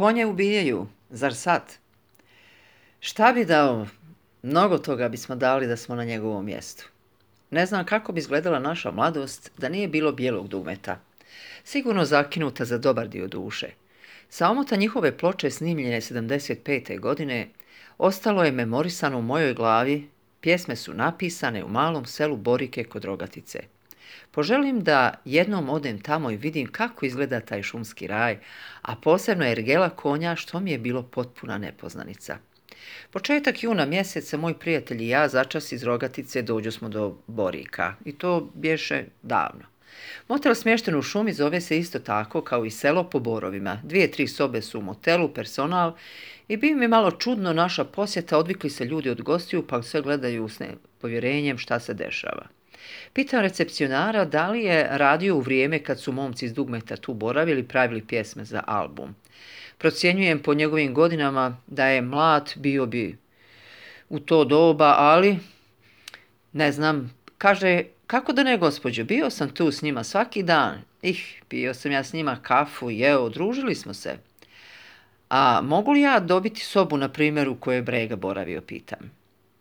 konje ubijaju, zar sad? Šta bi dao? Mnogo toga bismo dali da smo na njegovom mjestu. Ne znam kako bi izgledala naša mladost da nije bilo bijelog dugmeta. Sigurno zakinuta za dobar dio duše. Sa omota njihove ploče snimljene 75. godine ostalo je memorisano u mojoj glavi, pjesme su napisane u malom selu Borike kod Rogatice. Poželim da jednom odem tamo i vidim kako izgleda taj šumski raj, a posebno ergela konja što mi je bilo potpuna nepoznanica. Početak juna mjeseca moj prijatelj i ja začas iz Rogatice dođu smo do Borika i to bješe davno. Motel smješten u šumi zove se isto tako kao i selo po borovima. 2-3 sobe su u motelu, personal i bi mi malo čudno naša posjeta, odvikli se ljudi od gostiju pa sve gledaju s nepovjerenjem šta se dešava. Pitam recepcionara da li je radio u vrijeme kad su momci iz dugmeta tu boravili pravili pjesme za album. Procjenjujem po njegovim godinama da je mlad bio bi u to doba, ali ne znam, kaže, kako da ne gospođo, bio sam tu s njima svaki dan. Pio sam ja s njima kafu, jeo, družili smo se. A mogu li ja dobiti sobu, na primjer, u kojoj je Brega boravio, pitam.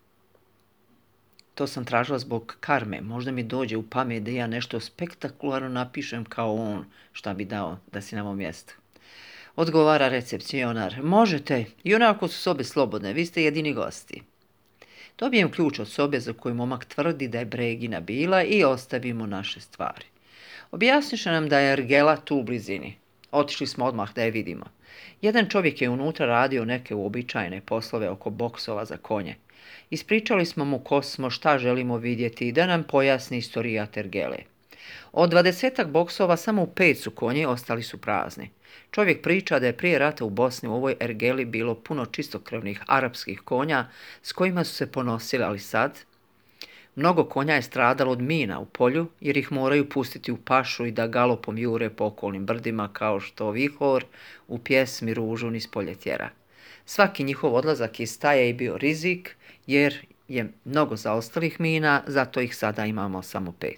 To sam tražila zbog karme, možda mi dođe u pamet da ja nešto spektakularno napišem kao on, šta bi dao da si na mom mjestu. Odgovara recepcionar, možete, i onako su sobe slobodne, vi ste jedini gosti. Dobijem ključ od sobe za koju momak tvrdi da je Bregina bila i ostavimo naše stvari. Objasniše nam da je ergela tu u blizini. Otišli smo odmah da je vidimo. Jedan čovjek je unutra radio neke uobičajene poslove oko boksova za konje. Ispričali smo mu ko smo, šta želimo vidjeti i da nam pojasni istorijat ergele. Od 20 boksova samo u 5 su konji, ostali su prazni. Čovjek priča da je prije rata u Bosni u ovoj ergeli bilo puno čistokrvnih arapskih konja s kojima su se ponosili, ali sad mnogo konja je stradalo od mina u polju jer ih moraju pustiti u pašu i da galopom jure po okolnim brdima kao što vihor u pjesmi Ružu niz polje tjera. Svaki njihov odlazak iz staje je bio rizik jer je mnogo zaostalih mina, zato ih sada imamo samo 5.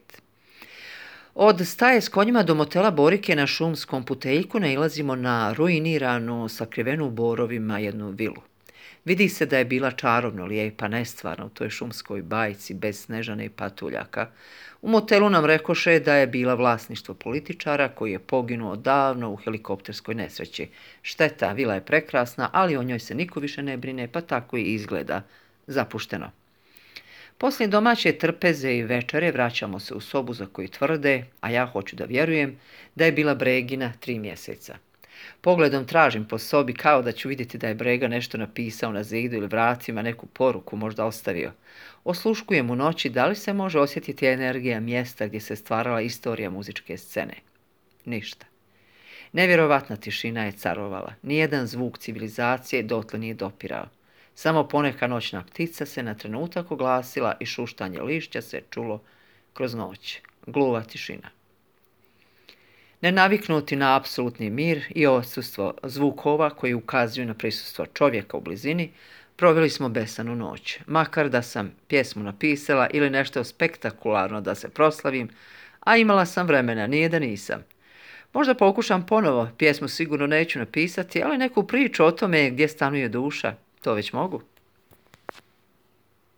Od staje s konjima do motela Borike na šumskom puteljku nailazimo na ruiniranu, sakrivenu u borovima jednu vilu. Vidi se da je bila čarobno lijepa, nestvarna u toj šumskoj bajci bez Snežane i patuljaka. U motelu nam rekoše da je bila vlasništvo političara koji je poginuo davno u helikopterskoj nesreći. Šteta, vila je prekrasna, ali o njoj se niko više ne brine, pa tako i izgleda zapušteno. Poslije domaće trpeze i večere vraćamo se u sobu za koju tvrde, a ja hoću da vjerujem, da je bila Bregina 3 mjeseca. Pogledom tražim po sobi kao da ću vidjeti da je Brega nešto napisao na zidu ili vratima, neku poruku možda ostavio. Osluškujem u noći da li se može osjetiti energija mjesta gdje se stvarala istorija muzičke scene. Ništa. Nevjerovatna tišina je carovala. Nijedan zvuk civilizacije dotle nije dopirao. Samo poneka noćna ptica se na trenutak oglasila i šuštanje lišća se čulo kroz noć. Gluva tišina. Nenaviknuti na apsolutni mir i odsustvo zvukova koji ukazuju na prisustvo čovjeka u blizini, proveli smo besanu noć. Makar da sam pjesmu napisala ili nešto spektakularno da se proslavim, a imala sam vremena, nije da nisam. Možda pokušam ponovo, pjesmu sigurno neću napisati, ali neku priču o tome gdje stanuje duša, to već mogu.